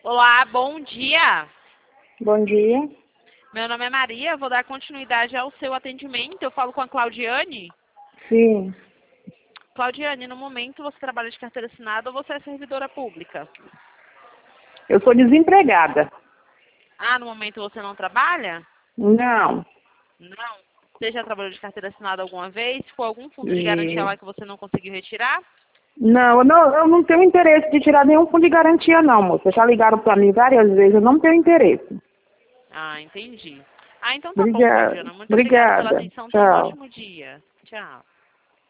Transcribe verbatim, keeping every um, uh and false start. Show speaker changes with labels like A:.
A: Olá, bom dia.
B: Bom dia.
A: Meu nome é Maria, vou dar continuidade ao seu atendimento. Eu falo com a Claudiane.
B: Sim.
A: Claudiane, no momento você trabalha de carteira assinada ou você é servidora pública?
B: Eu sou desempregada.
A: Ah, no momento você não trabalha?
B: Não.
A: Não. Você já trabalhou de carteira assinada alguma vez? Ficou algum fundo de garantia
B: E...
A: lá que você não conseguiu retirar?
B: Não, eu não, eu não tenho interesse de tirar nenhum fundo de garantia, não, moça. Já ligaram para mim várias vezes, eu não tenho interesse.
A: Ah, entendi. Ah, então tá bom,
B: Obrigada.
A: Claudiana. Muito obrigada pela
B: Obrigada.
A: atenção. Tenha um
B: Tchau.
A: ótimo dia. Tchau.